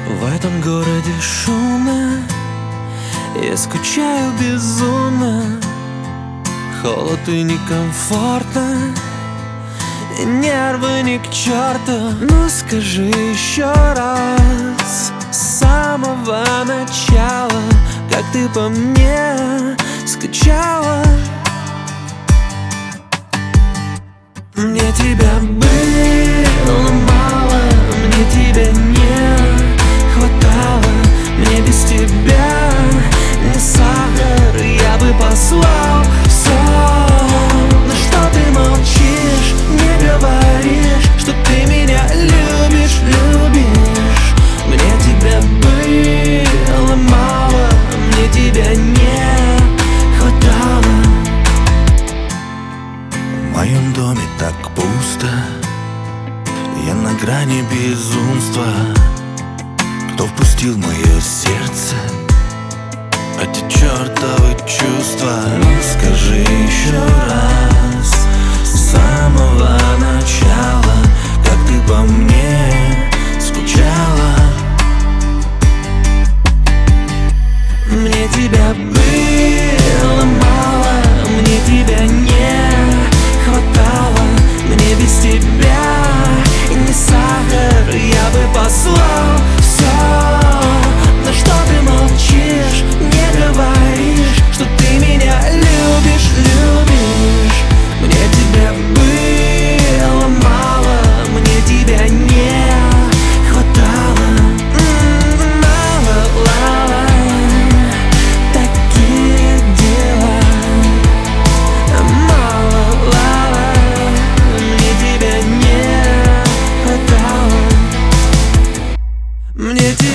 В этом городе шумно, я скучаю безумно. Холод и некомфортно, и нервы ни к черту. Ну скажи еще раз, с самого начала, как ты по мне скучала. Мне тебя было мало, мне тебя не хватало. Мне без тебя не сахар, я бы послал все. Но что ты молчишь, не говоришь, что ты меня любишь, любишь. Мне тебя было мало, мне тебя не хватало. В моем доме так пусто, я на грани безумства. Кто впустил в мое сердце эти чертовы чувства? Ну скажи еще раз, с самого начала, как ты по мне скучала. Мне тебя было мало, мне тебя не хватало. Мне без тебя не сахар, я бы послал все. Но что ты молчишь, не говоришь, что ты меня любишь, любишь. Мне тебя было мало, мне тебя не хватало. Мало, такие дела. Мало, мне тебя не хватало. Мне тебя